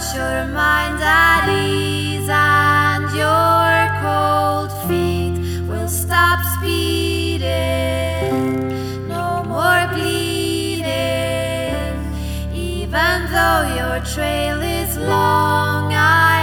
your mind at ease, and your cold feet will stop speeding. No more bleeding, even though your trail is long.